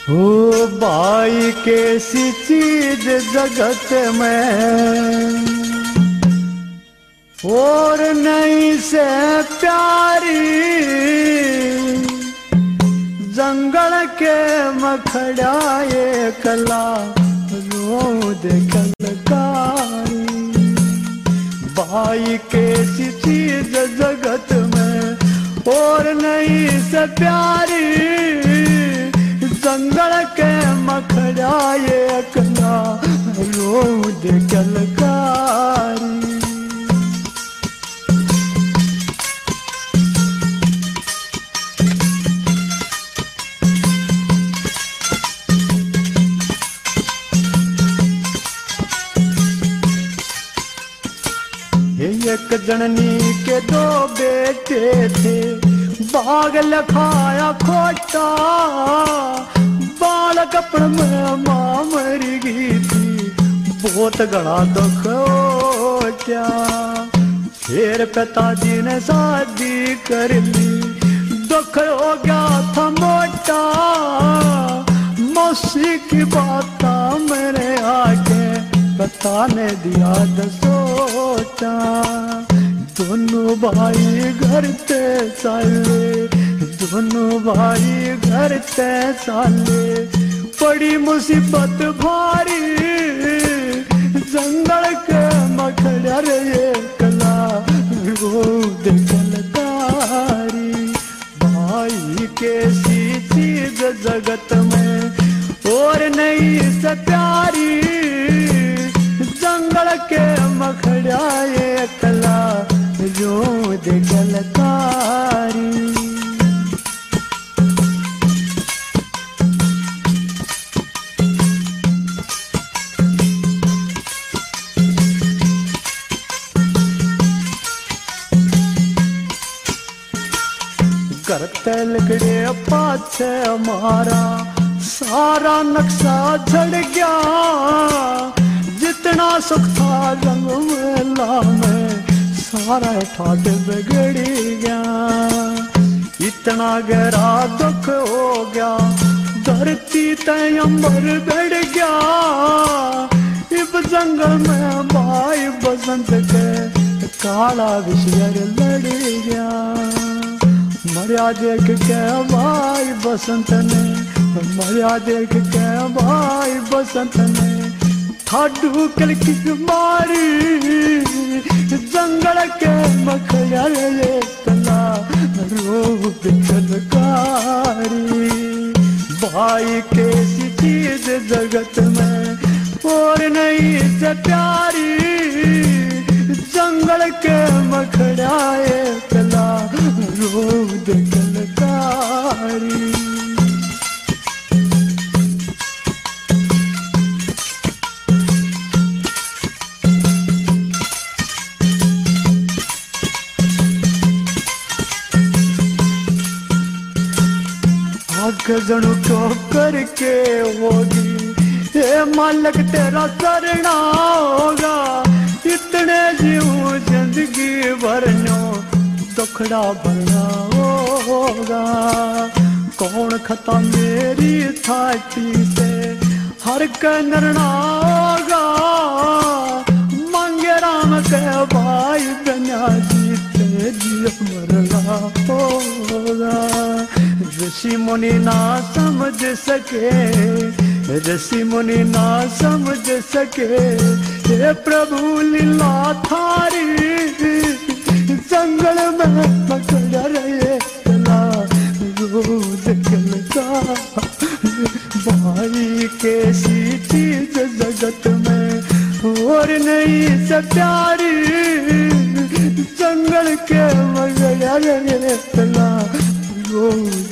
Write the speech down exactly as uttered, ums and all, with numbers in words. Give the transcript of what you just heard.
ओ भाई कैसी चीज जगत में और नहीं से प्यारी, जंगल के मखड़ा ये कला रोद कलकारी। भाई कैसी चीज जगत में और नहीं से प्यारी, जंगल के मखड़ा ये कला रोद कलकारी। एक जननी के दो बेटे थे, बाग लखाया खोटा, बालक अपन में मां मर गई थी, बहुत गड़ा दुख हो क्या। फिर पिताजी ने शादी कर ली, दुख हो गया था मोटा, मौसी की बात मैंने आके बताने दिया द सोचा। दोनों भाई घर ते साले, दोनों भाई घर ते साले, बड़ी मुसीबत भारी, जंगल के मखड़ा रे ये कला रोद कलकारी। भाई कैसी चीज जगत में और नहीं से प्यारी, जंगल के मखड़ा ये कला रोद कलकारी। घर ते लकड़े पाछे हमारा सारा नक्शा झड़ गया, जितना सुख था रंग मेला में सारा ठाट बिगड़ गया। इतना गहरा दुख हो गया, धरती तय अंबर बढ़ गया, इब जंगल में भाई बसंत के काला विषयर लड़ गया। मरिया देख के भाई बसंत ने, मरिया देख के भाई बसंत ने, ठाडू कल की मारी, जंगल के मखड़ा ये कला रोद कलकारी। भाई कैसी चीज जगत में और नहीं से प्यारी, जंगल के मखड़ा ये कला रोद कलकारी। गजनू को करके होगी ये मालिक तेरा करना होगा, इतने जीव जिंदगी भरनो दुखड़ा भरना होगा। कौन खता मेरी थाटी से हर करना होगा, मांगे राम के भाई बना जीते जीव मरना होगा। ऋषि मुनि ना समझ सके, ऋषि मुनि ना समझ सके, हे प्रभु लीला थारी, जंगल में मखड़ा रहे कला रोद कलकारी। भाई कैसी चीज जगत में और नहीं से प्यारी, जंगल के मखड़ा रहे कला रोद